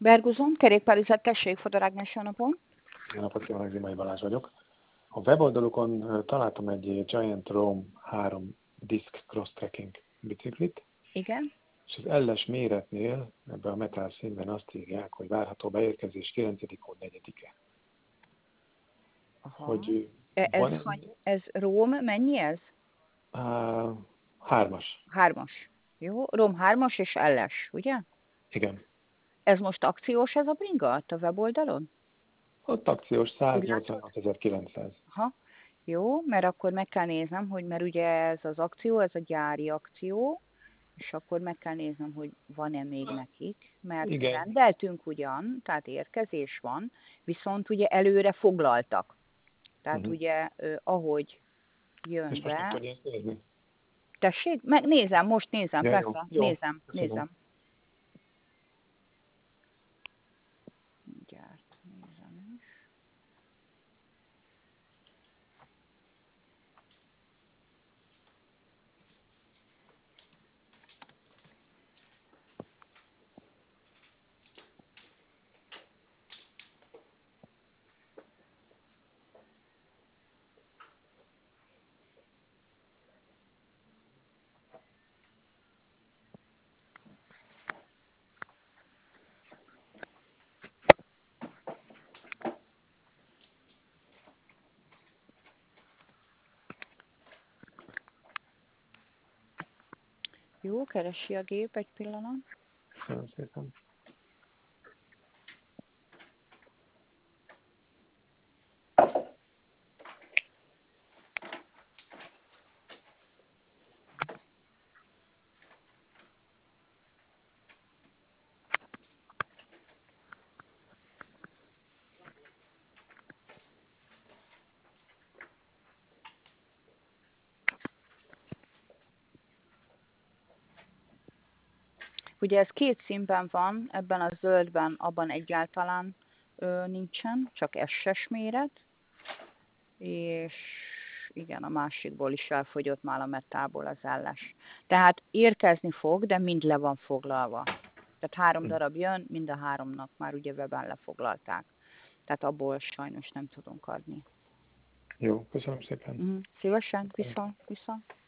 Berguzon, kerékpárüzlet, tessék, Fodorágnyás, jó napon. Jó napot kívánok, Zimai Balázs vagyok. A weboldalukon találtam egy Giant Rome 3 Disc Cross Trekking biciklit, Igen. és az elles méretnél ebben a metál színben azt írják, hogy várható beérkezés 9. hó 4-e. Aha. Hogy Ez Rome, mennyi ez? 3-as. 3-as. Jó, Rome 3-as és elles, ugye? Igen. Ez most akciós ez a bringa a weboldalon? Ott akciós 188.900. Aha. Jó, mert akkor meg kell néznem, hogy mert ugye ez az akció, ez a gyári akció, és akkor meg kell néznem, hogy van-e még nekik, mert Igen. rendeltünk ugyan, tehát érkezés van, viszont ugye előre foglaltak. Tehát ugye ahogy jön és most meg be... tudja nézni? Tessék? Nézem, most nézem, Ja, persze, jó. nézem. Köszönöm. Mindjárt nézem is. Jó, keresi a gép, egy pillanat. Köszönöm szépen. Ugye ez két színben van, ebben a zöldben, abban egyáltalán nincsen, csak SS méret, és igen, a másikból is elfogyott már a metából az elles. Tehát érkezni fog, de mind le van foglalva. Tehát 3 darab jön, mind a 3-nak már ugye weben lefoglalták. Tehát abból sajnos nem tudunk adni. Jó, köszönöm szépen. Szívesen, viszont.